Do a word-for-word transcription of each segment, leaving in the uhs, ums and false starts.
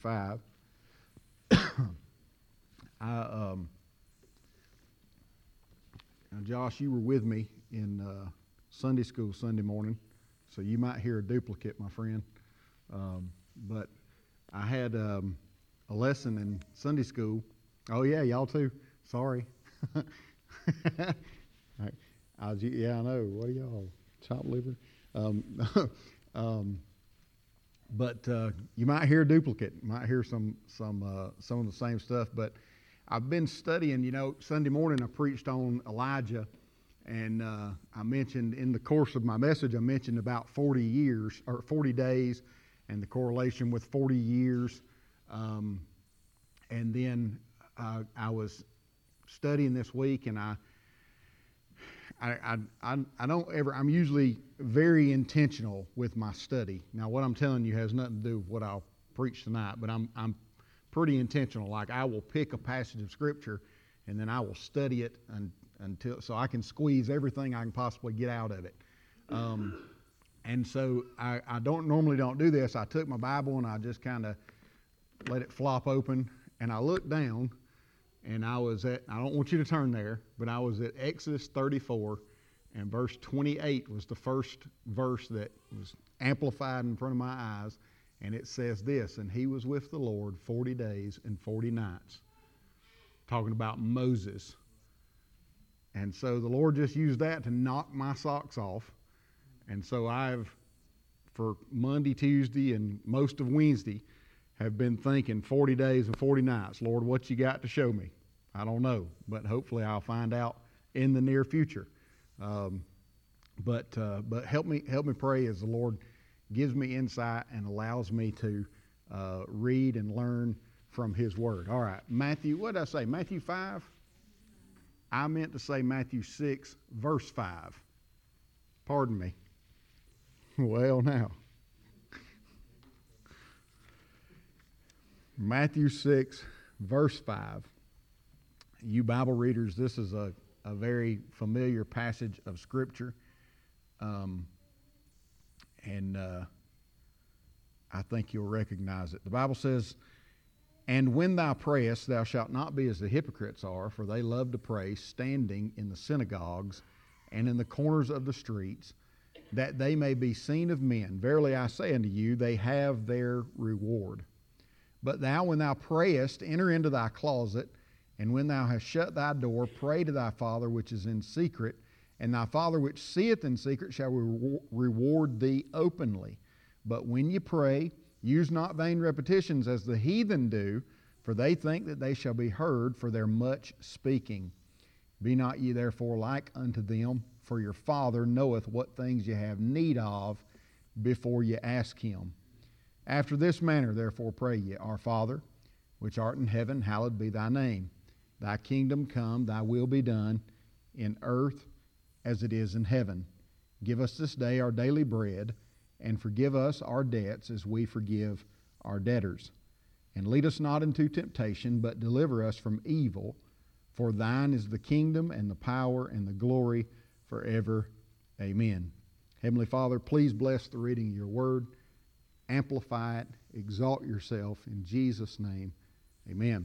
five. I, um, now Josh, you were with me in uh, Sunday school Sunday morning, so you might hear a duplicate, my friend. Um, but I had um, a lesson in Sunday school. Oh yeah, y'all too. Sorry. I, I, yeah, I know. What are y'all? Chopped liver? Um, um, but uh, you might hear a duplicate. You might hear some some uh, some of the same stuff. But I've been studying. You know, Sunday morning I preached on Elijah, and uh, I mentioned in the course of my message I mentioned about forty years or forty days, and the correlation with forty years. Um, and then uh, I was studying this week, and I. I, I, I don't ever, I'm usually very intentional with my study. Now, what I'm telling you has nothing to do with what I'll preach tonight, but I'm, I'm pretty intentional. Like, I will pick a passage of Scripture, and then I will study it un, until, so I can squeeze everything I can possibly get out of it. Um, and so I, I don't normally don't do this. I took my Bible, and I just kind of let it flop open, and I looked down, and I was at, I don't want you to turn there, but I was at Exodus thirty-four, and verse twenty-eight was the first verse that was amplified in front of my eyes, and it says this, and he was with the Lord forty days and forty nights, talking about Moses. And so the Lord just used that to knock my socks off, and so I've, for Monday, Tuesday, and most of Wednesday, have been thinking forty days and forty nights. Lord, what you got to show me? I don't know, but hopefully I'll find out in the near future. Um, but uh, but help me help me pray as the Lord gives me insight and allows me to uh, read and learn from His Word. All right, Matthew, what did I say? Matthew five? I meant to say Matthew six, verse five. Pardon me. Well, now. Matthew six, verse five. You Bible readers, this is a, a very familiar passage of Scripture. Um, and uh, I think you'll recognize it. The Bible says, "And when thou prayest, thou shalt not be as the hypocrites are, for they love to pray, standing in the synagogues and in the corners of the streets, that they may be seen of men. Verily I say unto you, they have their reward. But thou, when thou prayest, enter into thy closet, and when thou hast shut thy door, pray to thy Father which is in secret, and thy Father which seeth in secret shall re- reward thee openly. But when you pray, use not vain repetitions as the heathen do, for they think that they shall be heard for their much speaking. Be not ye therefore like unto them, for your Father knoweth what things ye have need of before ye ask Him. After this manner, therefore, pray ye, Our Father, which art in heaven, hallowed be thy name. Thy kingdom come, thy will be done, in earth as it is in heaven. Give us this day our daily bread, and forgive us our debts as we forgive our debtors. And lead us not into temptation, but deliver us from evil. For thine is the kingdom, and the power, and the glory forever. Amen." Heavenly Father, please bless the reading of your word. Amplify it, exalt yourself in Jesus' name. Amen.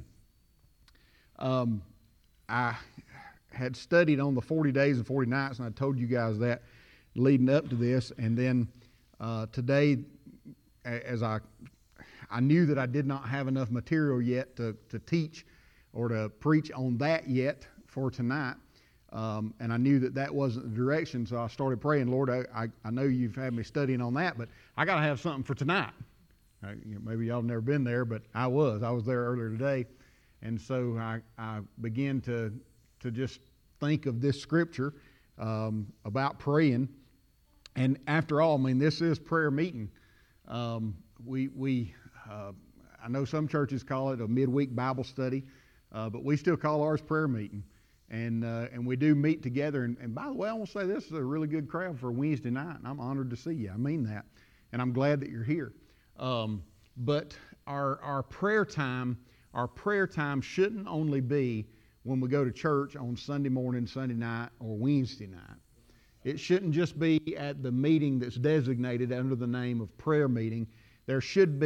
Um, I had studied on the forty days and forty nights, and I told you guys that leading up to this. And then uh, today, as I I knew that I did not have enough material yet to, to teach or to preach on that yet for tonight. Um, and I knew that that wasn't the direction, so I started praying, Lord, I, I, I know you've had me studying on that, but I got to have something for tonight. Uh, you know, maybe y'all have never been there, but I was. I was there earlier today. And so I, I began to, to just think of this scripture um, about praying. And after all, I mean, this is prayer meeting. Um, we, we uh, I know some churches call it a midweek Bible study, uh, but we still call ours prayer meeting. And uh, and we do meet together. And, and by the way, I want to say this is a really good crowd for a Wednesday night, and I'm honored to see you. I mean that. And I'm glad that you're here. Um, but our our prayer time, our prayer time shouldn't only be when we go to church on Sunday morning, Sunday night, or Wednesday night. It shouldn't just be at the meeting that's designated under the name of prayer meeting. There should be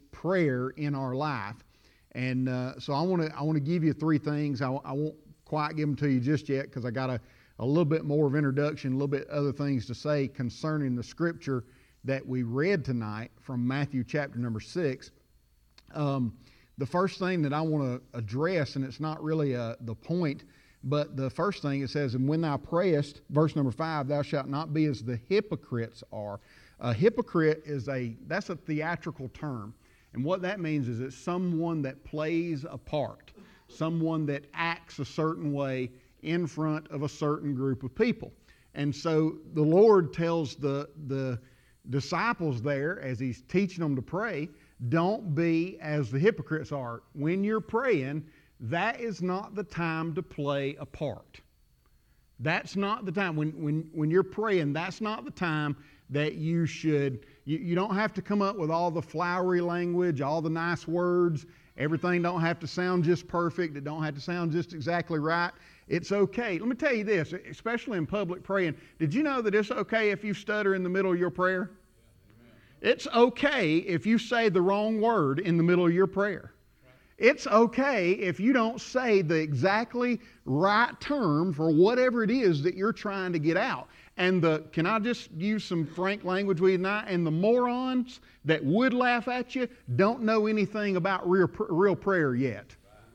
prayer in our life. And uh, so I want to I want to give you three things. I, I won't quite give them to you just yet because I got a, a little bit more of introduction, a little bit other things to say concerning the scripture that we read tonight from Matthew chapter number six. Um, the first thing that I want to address, and it's not really a, the point, but the first thing it says, and when thou prayest, verse number five, thou shalt not be as the hypocrites are. A hypocrite is a, that's a theatrical term. And what that means is it's someone that plays a part, someone that acts a certain way in front of a certain group of people. And so the Lord tells the, the disciples there, as He's teaching them to pray, don't be as the hypocrites are. When you're praying, that is not the time to play a part. That's not the time. When, when, when you're praying, that's not the time that you should, you, you don't have to come up with all the flowery language, all the nice words. Everything don't have to sound just perfect. It don't have to sound just exactly right. It's okay. Let me tell you this, especially in public praying. Did you know that it's okay if you stutter in the middle of your prayer? It's okay if you say the wrong word in the middle of your prayer. It's okay if you don't say the exactly right term for whatever it is that you're trying to get out. And the, can I just use some frank language with you tonight? And the morons that would laugh at you don't know anything about real, real prayer yet.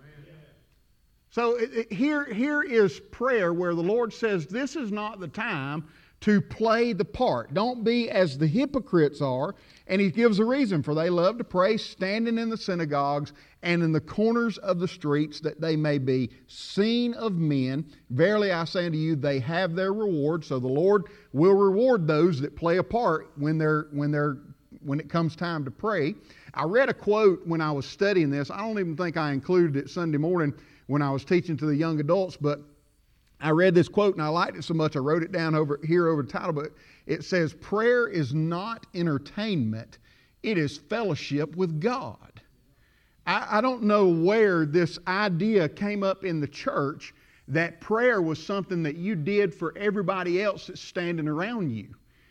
So it, it, here, here is prayer where the Lord says this is not the time to play the part. Don't be as the hypocrites are. And He gives a reason, for they love to pray standing in the synagogues and in the corners of the streets, that they may be seen of men. Verily I say unto you, they have their reward. So the Lord will reward those that play a part when they're when they're when it comes time to pray. I read a quote when I was studying this. I don't even think I included it Sunday morning when I was teaching to the young adults, but I read this quote and I liked it so much I wrote it down over here over the title book. It says, prayer is not entertainment, it is fellowship with God. I, I don't know where this idea came up in the church that prayer was something that you did for everybody else that's standing around you.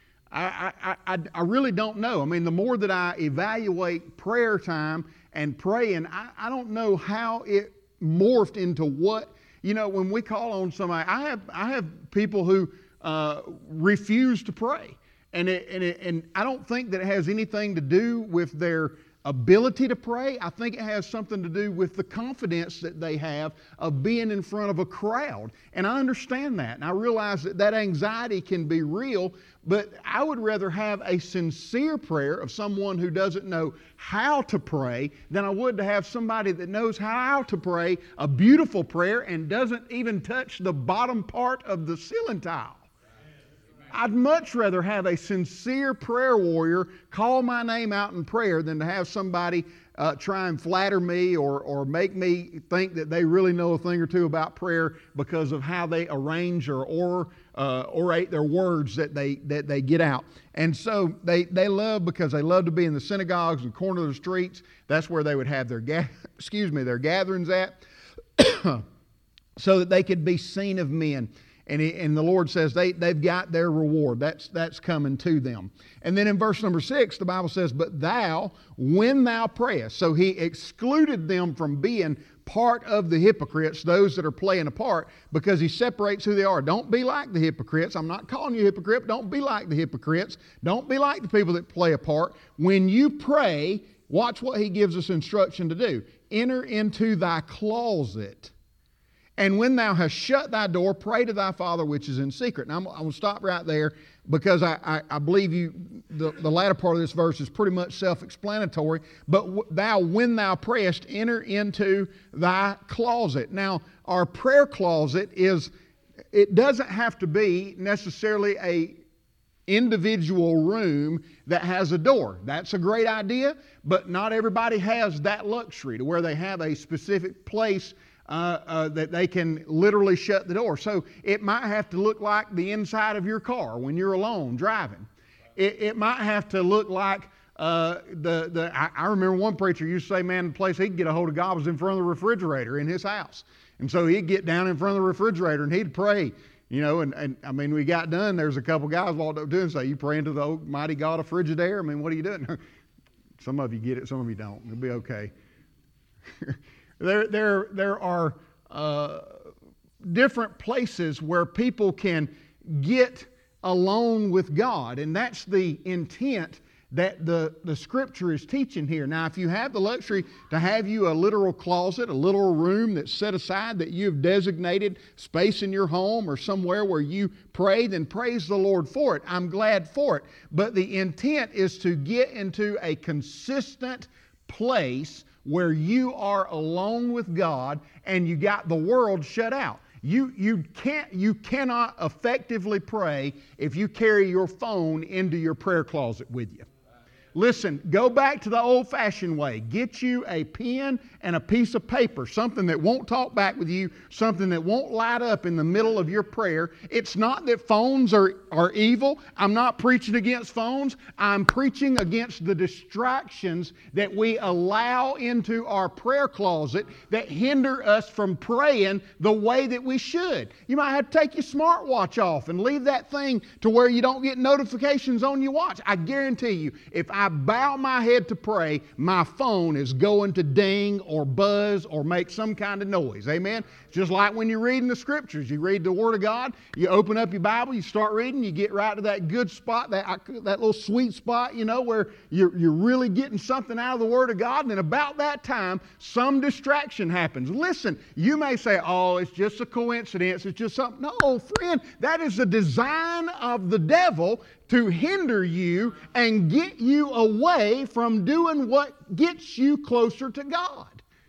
I, I, I, I really don't know. I mean, the more that I evaluate prayer time and praying, I, I don't know how it morphed into what. You know, when we call on somebody, I have I have people who uh, refuse to pray, and it, and it, and I don't think that it has anything to do with their ability to pray. I think it has something to do with the confidence that they have of being in front of a crowd, and I understand that, and I realize that that anxiety can be real. But I would rather have a sincere prayer of someone who doesn't know how to pray than I would to have somebody that knows how to pray a beautiful prayer and doesn't even touch the bottom part of the ceiling tile. I'd much rather have a sincere prayer warrior call my name out in prayer than to have somebody uh, try and flatter me or, or make me think that they really know a thing or two about prayer because of how they arrange or, or uh, orate their words that they that they get out. And so they, they love because they love to be in the synagogues and corner of the streets. That's where they would have their ga- excuse me their gatherings at, so that they could be seen of men. And, he, and the Lord says they, they've got their reward. That's, that's coming to them. And then in verse number six, the Bible says, but thou, when thou prayest. So He excluded them from being part of the hypocrites, those that are playing a part, because He separates who they are. Don't be like the hypocrites. I'm not calling you a hypocrite. Don't be like the hypocrites. Don't be like the people that play a part. When you pray, watch what He gives us instruction to do. Enter into thy closet. And when thou hast shut thy door, pray to thy Father which is in secret. Now I'm, I'm going to stop right there because I, I, I believe you. The, the latter part of this verse is pretty much self-explanatory. But w- thou, when thou prayest, enter into thy closet. Now, our prayer closet is, it doesn't have to be necessarily a individual room that has a door. That's a great idea, but not everybody has that luxury to where they have a specific place Uh, uh, that they can literally shut the door. So it might have to look like the inside of your car when you're alone driving. It, it might have to look like uh, the the. I, I remember one preacher used to say, "Man, the place he'd get a hold of God was in front of the refrigerator in his house." And so he'd get down in front of the refrigerator and he'd pray. You know, and, and I mean, we got done. There's a couple guys walked up to him and say, "You praying to the almighty God of Frigidaire? I mean, what are you doing?" Some of you get it, some of you don't. It'll be okay. there, there, there are uh, different places where people can get alone with God, and that's the intent that the, the Scripture is teaching here. Now, if you have the luxury to have you a literal closet, a literal room that's set aside, that you've designated space in your home or somewhere where you pray, then praise the Lord for it. I'm glad for it. But the intent is to get into a consistent place where you are alone with God and you got the world shut out. You, you, can't, you cannot effectively pray if you carry your phone into your prayer closet with you. Listen, go back to the old-fashioned way. Get you a pen and a piece of paper, something that won't talk back with you, something that won't light up in the middle of your prayer. It's not that phones are, are evil. I'm not preaching against phones. I'm preaching against the distractions that we allow into our prayer closet that hinder us from praying the way that we should. You might have to take your smartwatch off and leave that thing to where you don't get notifications on your watch. I guarantee you, if I bow my head to pray, my phone is going to ding or buzz or make some kind of noise. Amen? Just like when you're reading the Scriptures. You read the Word of God, you open up your Bible, you start reading, you get right to that good spot, that, that little sweet spot, you know, where you're, you're really getting something out of the Word of God, and then about that time, some distraction happens. Listen, you may say, oh, it's just a coincidence, it's just something. No, friend, that is the design of the devil to hinder you and get you away from doing what gets you closer to God.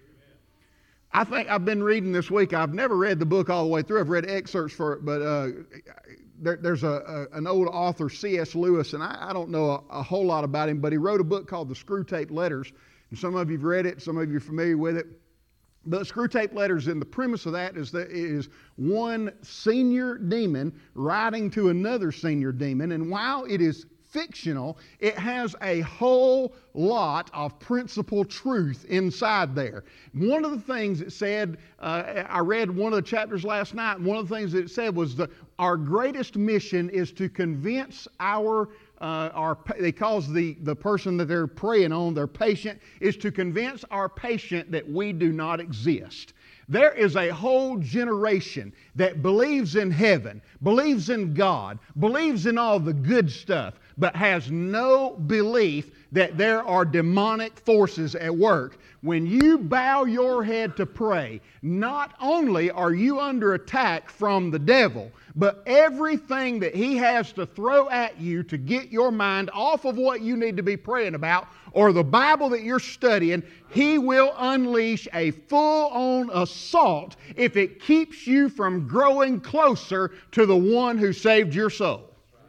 I think I've been reading this week. I've never read the book all the way through. I've read excerpts for it, but uh, there, there's a, a, an old author, C S Lewis, and I, I don't know a, a whole lot about him, but he wrote a book called The Screwtape Letters. And some of you have read it, some of you are familiar with it. But Screwtape Letters, and the premise of that is that it is one senior demon writing to another senior demon. And while it is fictional, it has a whole lot of principal truth inside there. One of the things it said, uh, I read one of the chapters last night, and one of the things that it said was that our greatest mission is to convince our Uh, our, they calls the, the person that they're praying on, their patient, is to convince our patient that we do not exist. There is a whole generation that believes in heaven, believes in God, believes in all the good stuff, but has no belief that there are demonic forces at work. When you bow your head to pray, not only are you under attack from the devil, but everything that he has to throw at you to get your mind off of what you need to be praying about, or the Bible that you're studying, he will unleash a full-on assault if it keeps you from growing closer to the one who saved your soul.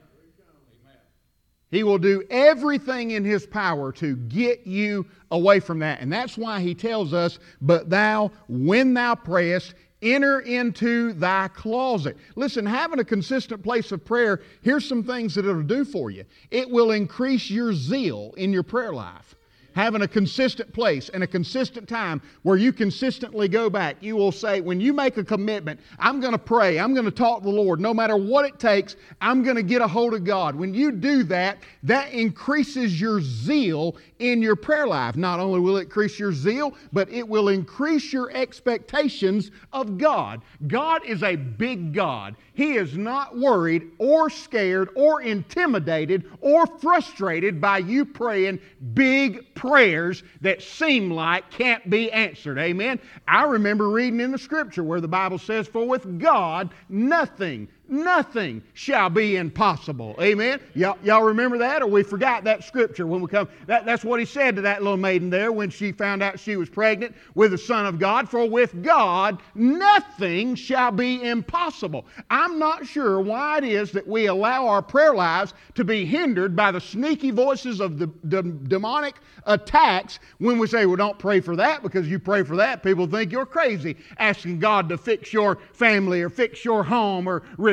He will do everything in his power to get you away from that. And that's why he tells us, but thou, when thou prayest, enter into thy closet. Listen, having a consistent place of prayer, here's some things that it'll do for you. It will increase your zeal in your prayer life. Having a consistent place and a consistent time where you consistently go back. You will say, when you make a commitment, I'm going to pray, I'm going to talk to the Lord. No matter what it takes, I'm going to get a hold of God. When you do that, that increases your zeal in your prayer life. Not only will it increase your zeal, but it will increase your expectations of God. God is a big God. He is not worried or scared or intimidated or frustrated by you praying big prayers that seem like can't be answered. Amen? I remember reading in the Scripture where the Bible says, for with God nothing, nothing shall be impossible. Amen? Y'all, y'all remember that, or we forgot that Scripture when we come? That, that's what he said to that little maiden there when she found out she was pregnant with the Son of God. For with God nothing shall be impossible. I'm not sure why it is that we allow our prayer lives to be hindered by the sneaky voices of the, the demonic attacks when we say, well, don't pray for that, because you pray for that, people think you're crazy, asking God to fix your family or fix your home or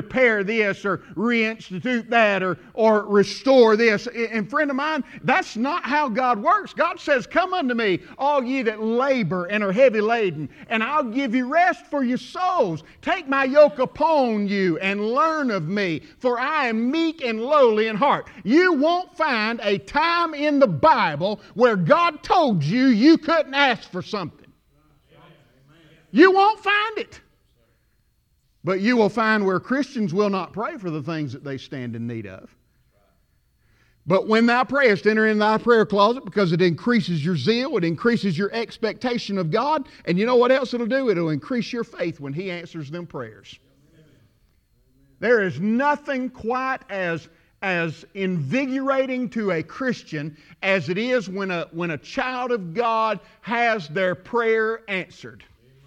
repair this or reinstitute that or, or restore this. And friend of mine, that's not how God works. God says, come unto me, all ye that labor and are heavy laden, and I'll give you rest for your souls. Take my yoke upon you and learn of me, for I am meek and lowly in heart. You won't find a time in the Bible where God told you you couldn't ask for something. You won't find it. But you will find where Christians will not pray for the things that they stand in need of. But when thou prayest, enter in thy prayer closet, because it increases your zeal, it increases your expectation of God, and you know what else it'll do? It'll increase your faith when He answers them prayers. There is nothing quite as, as invigorating to a Christian as it is when a, when a child of God has their prayer answered.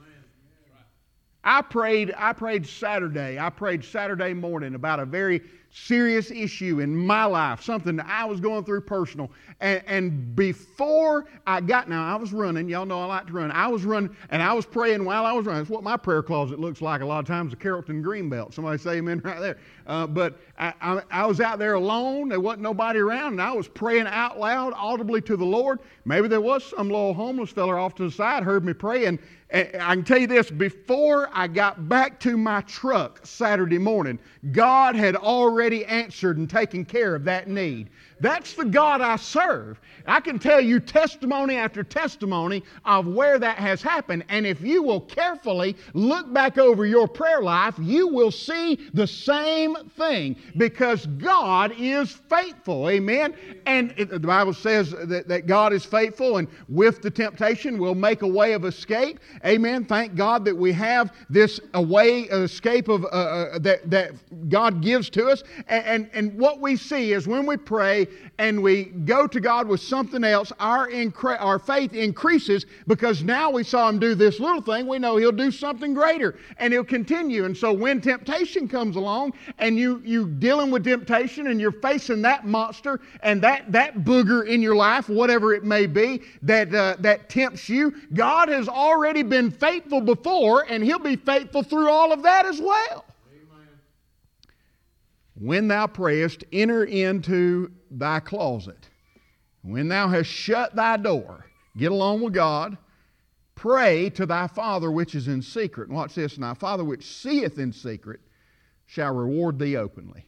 I prayed, I prayed Saturday. I prayed Saturday morning about a very serious issue in my life, something that I was going through personal. And, and before I got, now I was running. Y'all know I like to run. I was running, and I was praying while I was running. That's what my prayer closet looks like a lot of times, the Carrollton Greenbelt. Somebody say amen right there. Uh, but I, I, I was out there alone. There wasn't nobody around, and I was praying out loud, audibly to the Lord. Maybe there was some little homeless fella off to the side, heard me pray, and I can tell you this, before I got back to my truck Saturday morning, God had already answered and taken care of that need. That's the God I serve. I can tell you testimony after testimony of where that has happened. And if you will carefully look back over your prayer life, you will see the same thing, because God is faithful. Amen. And it, the Bible says that, that God is faithful, and with the temptation will make a way of escape. Amen. Thank God that we have this a way of escape of, uh, uh, that, that God gives to us. And, and, and what we see is when we pray and we go to God with something else, our, incre- our faith increases, because now we saw Him do this little thing. We know He'll do something greater, and He'll continue. And so when temptation comes along and you, you dealing with temptation and you're facing that monster and that, that booger in your life, whatever it may be, that, uh, that tempts you, God has already been faithful before, and He'll be faithful through all of that as well. Amen. When thou prayest, enter into thy closet. When thou hast shut thy door, get along with God, pray to thy Father which is in secret. And watch this, and thy Father which seeth in secret shall reward thee openly.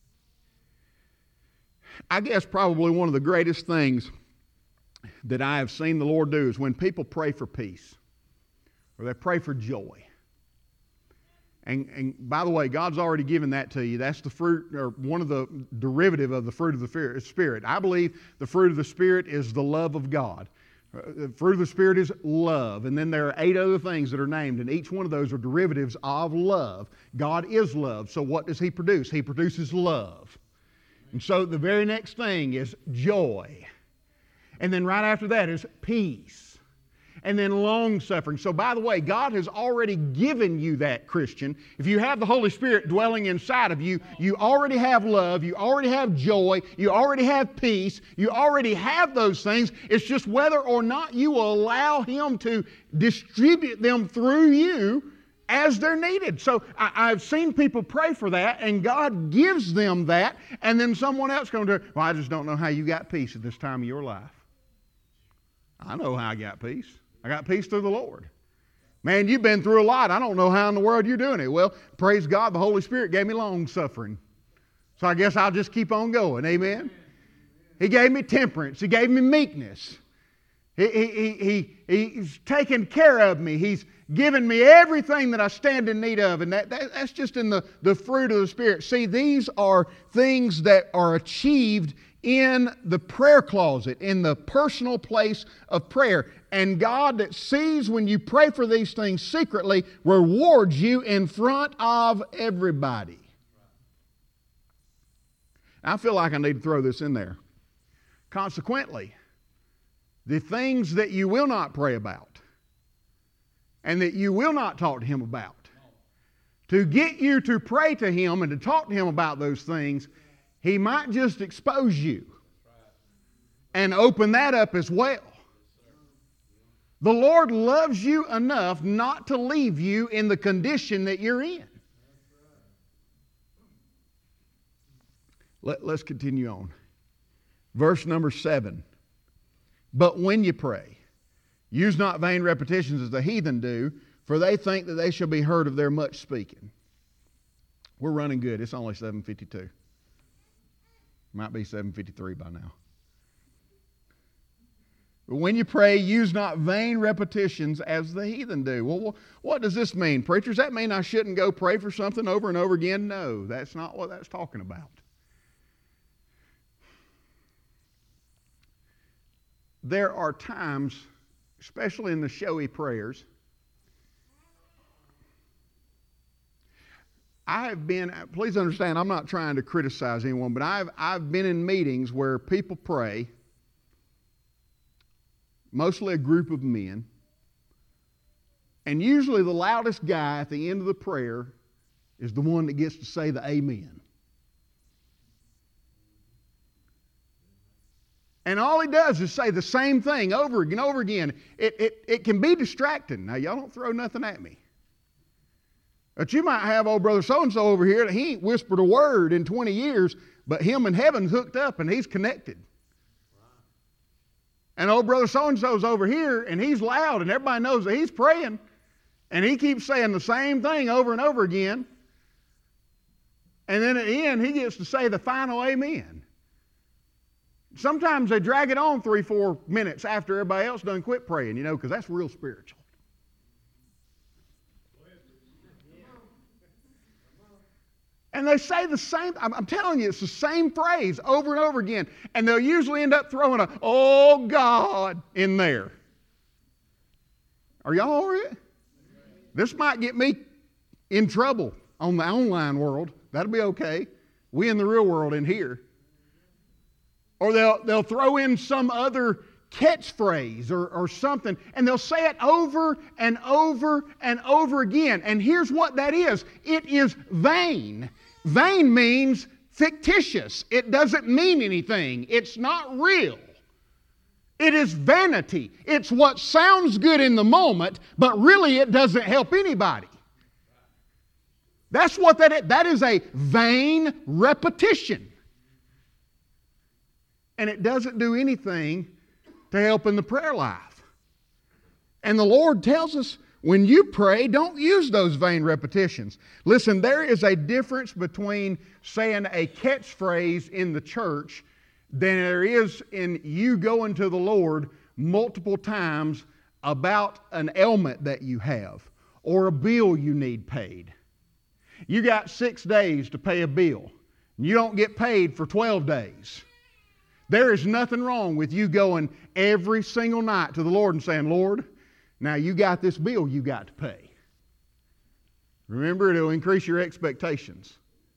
I guess probably one of the greatest things that I have seen the Lord do is when people pray for peace, or they pray for joy. And, and by the way, God's already given that to you. That's the fruit, or one of the derivative of the fruit of the Spirit. I believe the fruit of the Spirit is the love of God. The fruit of the Spirit is love. And then there are eight other things that are named, and each one of those are derivatives of love. God is love. So what does He produce? He produces love. And so the very next thing is joy. And then right after that is peace. And then long-suffering. So by the way, God has already given you that, Christian. If you have the Holy Spirit dwelling inside of you, you already have love, you already have joy, you already have peace, you already have those things. It's just whether or not you will allow Him to distribute them through you as they're needed. So I, I've seen people pray for that, and God gives them that, and then someone else comes to, well, I just don't know how you got peace at this time of your life. I know how I got peace. I got peace through the Lord. Man, you've been through a lot. I don't know how in the world you're doing it. Well, praise God, the Holy Spirit gave me long suffering. So I guess I'll just keep on going. Amen? He gave me temperance. He gave me meekness. He, he, he, he, he's taken care of me. He's given me everything that I stand in need of. And that, that, that's just in the, the fruit of the Spirit. See, these are things that are achieved in the prayer closet, in the personal place of prayer. And God that sees when you pray for these things secretly rewards you in front of everybody. I feel like I need to throw this in there. Consequently, the things that you will not pray about and that you will not talk to Him about, to get you to pray to Him and to talk to Him about those things, He might just expose you and open that up as well. The Lord loves you enough not to leave you in the condition that you're in. Let, let's continue on. Verse number seven. But when you pray, use not vain repetitions as the heathen do, for they think that they shall be heard of their much speaking. We're running good. It's only seven fifty-two. Might be seven fifty-three by now. But when you pray, use not vain repetitions as the heathen do. Well, what does this mean, preachers? Does that mean I shouldn't go pray for something over and over again? No, that's not what that's talking about. There are times, especially in the showy prayers, I have been, please understand, I'm not trying to criticize anyone, but I've, I've been in meetings where people pray, mostly a group of men, and usually the loudest guy at the end of the prayer is the one that gets to say the amen. And all he does is say the same thing over and over again. It, it, it can be distracting. Now, y'all don't throw nothing at me. But you might have old brother so-and-so over here that he ain't whispered a word in twenty years, but him and heaven's hooked up and he's connected. And old brother so-and-so's over here and he's loud and everybody knows that he's praying. And he keeps saying the same thing over and over again. And then at the end, he gets to say the final amen. Sometimes they drag it on three, four minutes after everybody else done quit praying, you know, because that's real spiritual. And they say the same, I'm, I'm telling you, it's the same phrase over and over again. And they'll usually end up throwing a, oh God, in there. Are y'all all right? This might get me in trouble on the online world. That'll be okay. We in the real world in here. Or they'll, they'll throw in some other catchphrase or, or something, and they'll say it over and over and over again. And here's what that is. It is vain. Vain means fictitious. It doesn't mean anything. It's not real. It is vanity. It's what sounds good in the moment, but really it doesn't help anybody. That's what that is. That is a vain repetition. And it doesn't do anything to help in the prayer life. And the Lord tells us, when you pray, don't use those vain repetitions. Listen, there is a difference between saying a catchphrase in the church than there is in you going to the Lord multiple times about an ailment that you have or a bill you need paid. You got six days to pay a bill. You don't get paid for twelve days. There is nothing wrong with you going every single night to the Lord and saying, Lord, now you got this bill you got to pay. Remember, it'll increase your expectations.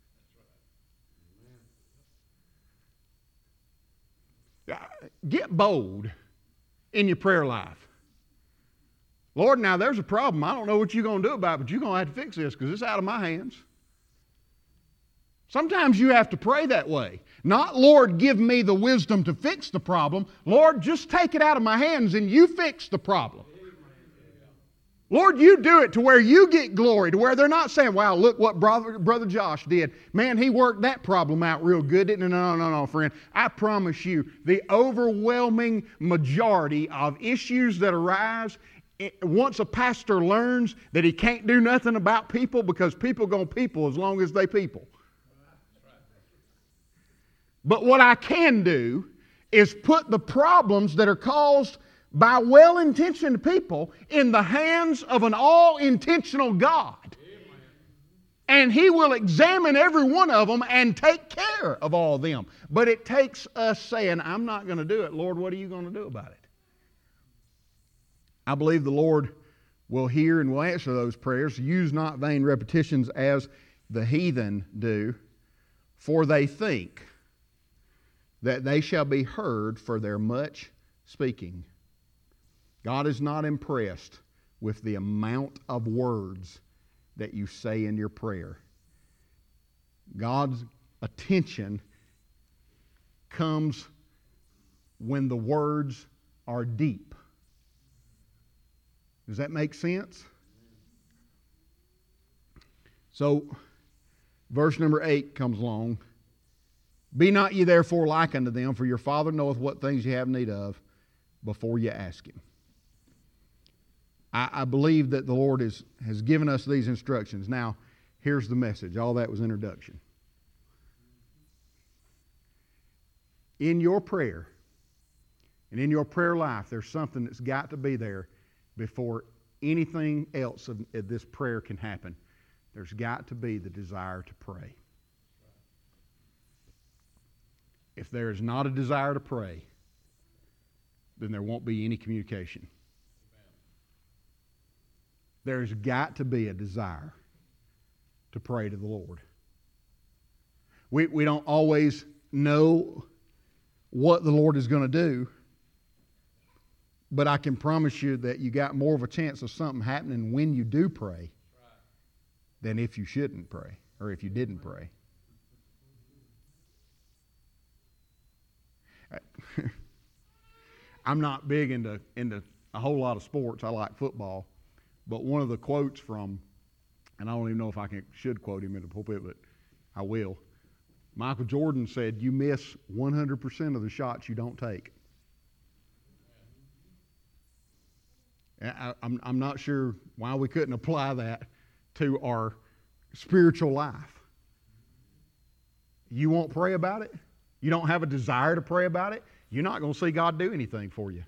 Get bold in your prayer life. Lord, now there's a problem. I don't know what you're going to do about it, but you're going to have to fix this because it's out of my hands. Sometimes you have to pray that way. Not, Lord, give me the wisdom to fix the problem. Lord, just take it out of my hands and you fix the problem. Lord, you do it to where you get glory, to where they're not saying, wow, look what brother, brother Josh did. Man, he worked that problem out real good, didn't he? No, no, no, friend. I promise you, the overwhelming majority of issues that arise, it, once a pastor learns that he can't do nothing about people because people gonna people as long as they people. But what I can do is put the problems that are caused by well-intentioned people in the hands of an all-intentional God. Amen. And He will examine every one of them and take care of all of them. But it takes us saying, I'm not going to do it. Lord, what are you going to do about it? I believe the Lord will hear and will answer those prayers. Use not vain repetitions as the heathen do, for they think that they shall be heard for their much speaking. God is not impressed with the amount of words that you say in your prayer. God's attention comes when the words are deep. Does that make sense? So, verse number eight comes along. Be not ye therefore like unto them, for your Father knoweth what things ye have need of before ye ask Him. I, I believe that the Lord is, has given us these instructions. Now, here's the message. All that was introduction. In your prayer and in your prayer life, there's something that's got to be there before anything else of, of this prayer can happen. There's got to be the desire to pray. If there is not a desire to pray, then there won't be any communication. There's got to be a desire to pray to the Lord. We, we don't always know what the Lord is going to do, but I can promise you that you got more of a chance of something happening when you do pray than if you shouldn't pray or if you didn't pray. I'm not big into into a whole lot of sports. I like football, but one of the quotes from, and I don't even know if I can should quote him in the pulpit, but I will. Michael Jordan said, "You miss one hundred percent of the shots you don't take." I, I'm I'm not sure why we couldn't apply that to our spiritual life. You won't pray about it? You don't have a desire to pray about it? You're not going to see God do anything for you.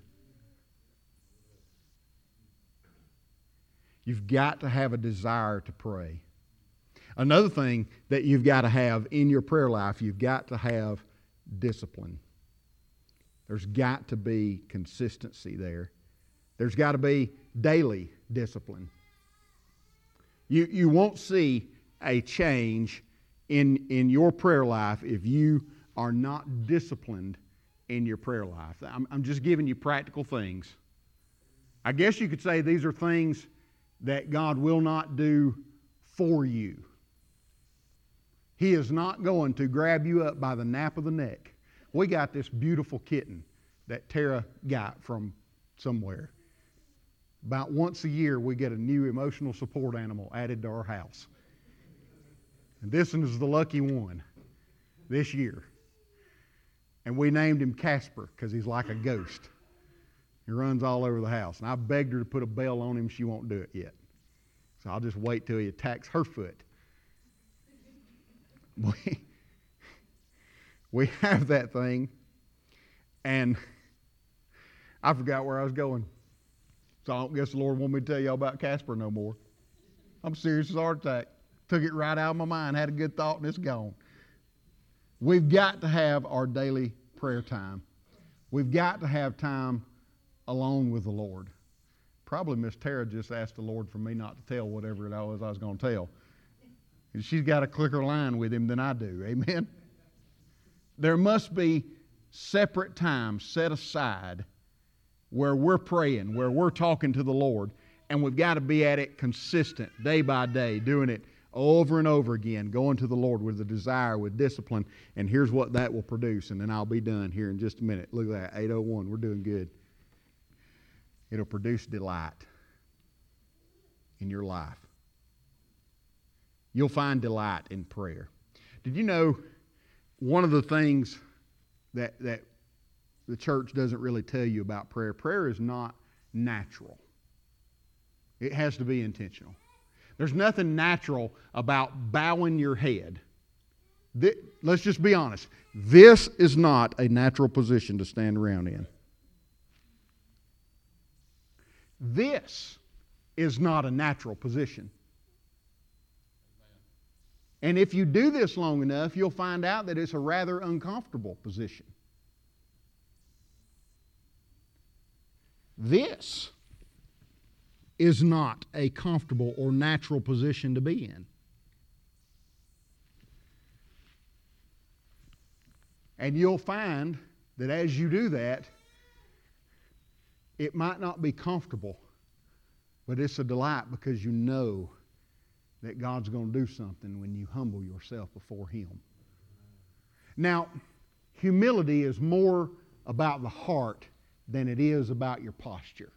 You've got to have a desire to pray. Another thing that you've got to have in your prayer life, you've got to have discipline. There's got to be consistency there. There's got to be daily discipline. You, you won't see a change in, in your prayer life if you are not disciplined in your prayer life. I'm, I'm just giving you practical things. I guess you could say these are things that God will not do for you. He is not going to grab you up by the nape of the neck. We got this beautiful kitten that Tara got from somewhere. About once a year, we get a new emotional support animal added to our house. And this one is the lucky one this year. And we named him Casper because he's like a ghost. He runs all over the house. And I begged her to put a bell on him. She won't do it yet. So I'll just wait till he attacks her foot. We, we have that thing. And I forgot where I was going. So I don't guess the Lord wanted me to tell y'all about Casper no more. I'm serious as a heart attack. Took it right out of my mind. Had a good thought and it's gone. We've got to have our daily prayer time. We've got to have time alone with the Lord. Probably Miss Tara just asked the Lord for me not to tell whatever it was I was going to tell. And she's got a quicker line with Him than I do. Amen? There must be separate times set aside where we're praying, where we're talking to the Lord, and we've got to be at it consistent, day by day, doing it over and over again, going to the Lord with a desire, with discipline, and here's what that will produce, and then I'll be done here in just a minute. Look at that, eight oh one, we're doing good. It'll produce delight in your life. You'll find delight in prayer. Did you know one of the things that that the church doesn't really tell you about prayer? Prayer is not natural. It has to be intentional. There's nothing natural about bowing your head. This, let's just be honest. This is not a natural position to stand around in. This is not a natural position. And if you do this long enough, you'll find out that it's a rather uncomfortable position. This is not a comfortable or natural position to be in. And you'll find that as you do that, it might not be comfortable, but it's a delight because you know that God's going to do something when you humble yourself before Him. Now, humility is more about the heart than it is about your posture.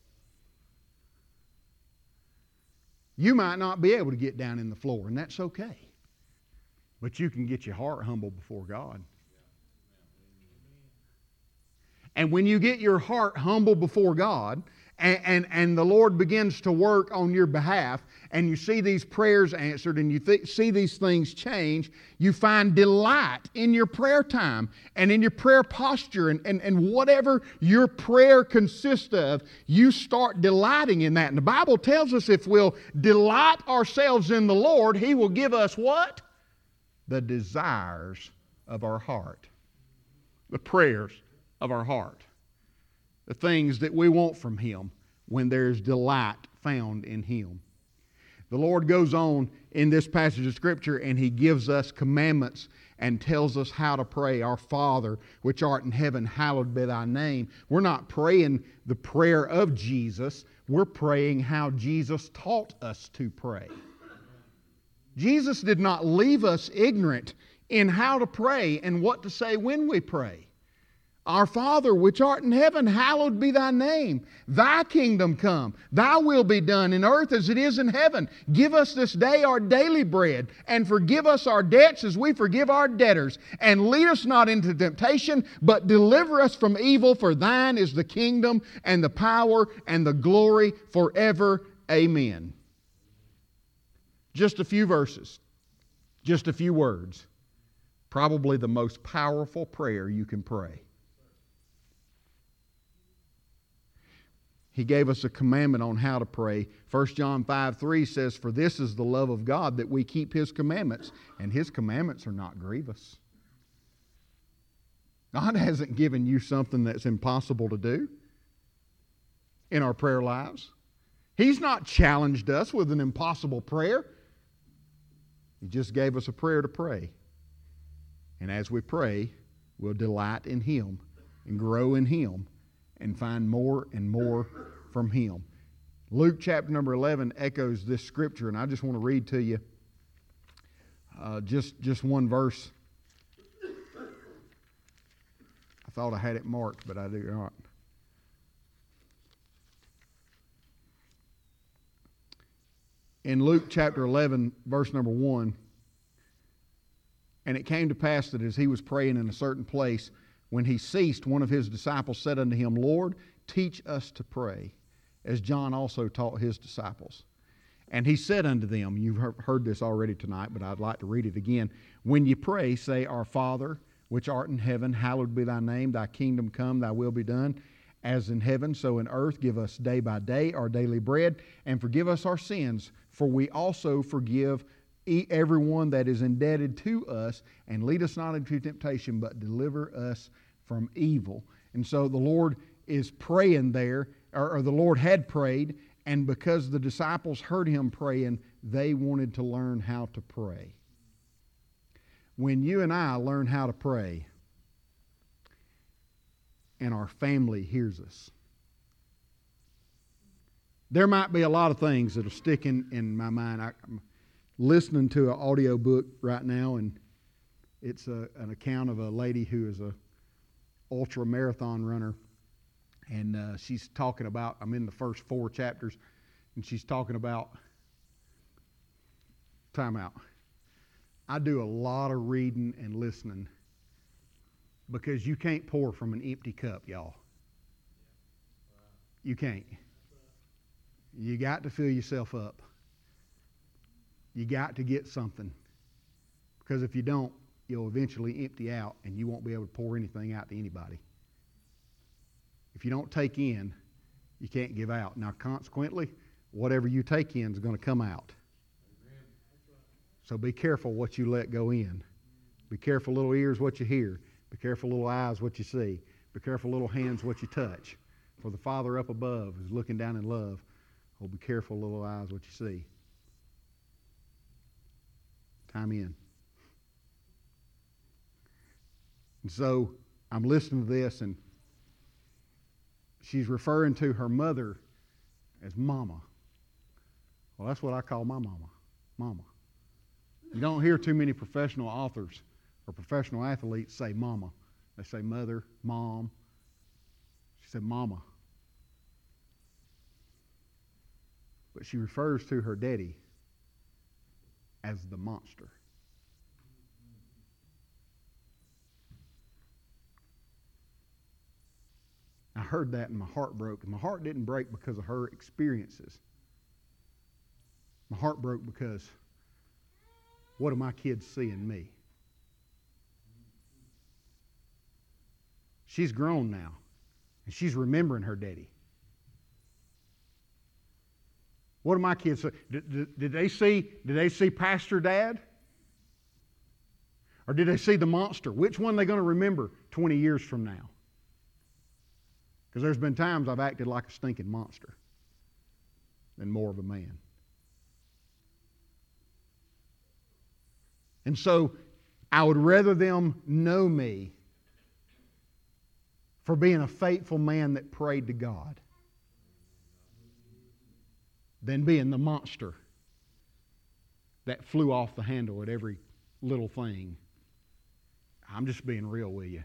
You might not be able to get down in the floor, and that's okay. But you can get your heart humble before God. And when you get your heart humble before God, and, and, and the Lord begins to work on your behalf, and you see these prayers answered, and you th- see these things change, you find delight in your prayer time and in your prayer posture, and, and, and whatever your prayer consists of, you start delighting in that. And the Bible tells us if we'll delight ourselves in the Lord, He will give us what? The desires of our heart. The prayers of our heart. The things that we want from Him when there's delight found in Him. The Lord goes on in this passage of Scripture and He gives us commandments and tells us how to pray. Our Father, which art in heaven, hallowed be thy name. We're not praying the prayer of Jesus. We're praying how Jesus taught us to pray. Jesus did not leave us ignorant in how to pray and what to say when we pray. Our Father, which art in heaven, hallowed be thy name. Thy kingdom come. Thy will be done in earth as it is in heaven. Give us this day our daily bread, and forgive us our debts as we forgive our debtors. And lead us not into temptation, but deliver us from evil. For thine is the kingdom and the power and the glory forever. Amen. Just a few verses. Just a few words. Probably the most powerful prayer you can pray. He gave us a commandment on how to pray. First John five three says, for this is the love of God, that we keep His commandments, and His commandments are not grievous. God hasn't given you something that's impossible to do in our prayer lives. He's not challenged us with an impossible prayer. He just gave us a prayer to pray. And as we pray, we'll delight in Him and grow in Him and find more and more from Him. Luke chapter number eleven echoes this scripture, and I just want to read to you uh, just, just one verse. I thought I had it marked, but I do not. In Luke chapter eleven, verse number one, and it came to pass that as He was praying in a certain place, when He ceased, one of His disciples said unto Him, Lord, teach us to pray, as John also taught his disciples. And He said unto them, you've heard this already tonight, but I'd like to read it again. When you pray, say, Our Father, which art in heaven, hallowed be thy name. Thy kingdom come, thy will be done, as in heaven, so in earth. Give us day by day our daily bread, and forgive us our sins, for we also forgive everyone that is indebted to us, and lead us not into temptation, but deliver us from evil. And so the Lord is praying there, or, or the Lord had prayed, and because the disciples heard Him praying, they wanted to learn how to pray. When you and I learn how to pray, and our family hears us, there might be a lot of things that are sticking in my mind. I, I'm listening to an audio book right now, and it's a, an account of a lady who is a ultra marathon runner, and uh, she's talking about, I'm in the first four chapters, and she's talking about, time out. I do a lot of reading and listening because you can't pour from an empty cup, y'all. You can't. You got to fill yourself up. You got to get something, because if you don't, you'll eventually empty out and you won't be able to pour anything out to anybody. If you don't take in, you can't give out. Now, consequently, whatever you take in is going to come out. Amen. So be careful what you let go in. Be careful, little ears, what you hear. Be careful, little eyes, what you see. Be careful, little hands, what you touch. For the Father up above is looking down in love. Oh, be careful, little eyes, what you see. Time in. And so I'm listening to this, and she's referring to her mother as Mama. Well, that's what I call my mama, Mama. You don't hear too many professional authors or professional athletes say Mama. They say Mother, Mom. She said Mama. But she refers to her daddy as the monster. heard that and my heart broke. And my heart didn't break because of her experiences. My heart broke because what do my kids see in me? She's grown now, and she's remembering her daddy. What do my kids say? Did, did, did they see? Did they see Pastor Dad? Or did they see the monster? Which one are they going to remember twenty years from now? Because there's been times I've acted like a stinking monster than more of a man. And so I would rather them know me for being a faithful man that prayed to God than being the monster that flew off the handle at every little thing. I'm just being real with you.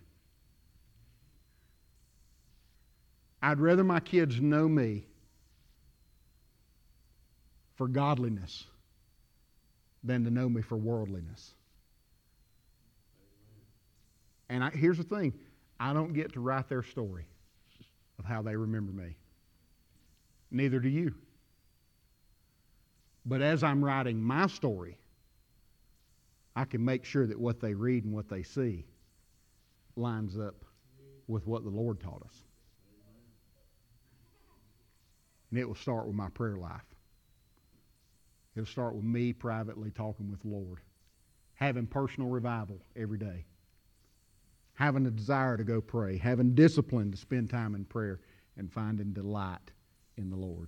I'd rather my kids know me for godliness than to know me for worldliness. And I, here's the thing. I don't get to write their story of how they remember me. Neither do you. But as I'm writing my story, I can make sure that what they read and what they see lines up with what the Lord taught us. And it will start with my prayer life. It'll start with me privately talking with the Lord. Having personal revival every day. Having a desire to go pray. Having discipline to spend time in prayer. And finding delight in the Lord.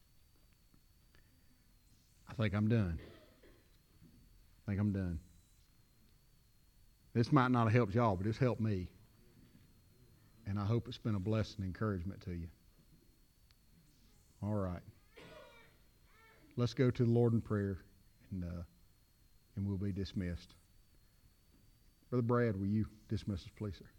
I think I'm done. I think I'm done. This might not have helped y'all, but it's helped me. And I hope it's been a blessing and encouragement to you. All right. Let's go to the Lord in prayer, and uh, and we'll be dismissed. Brother Brad, will you dismiss us, please, sir?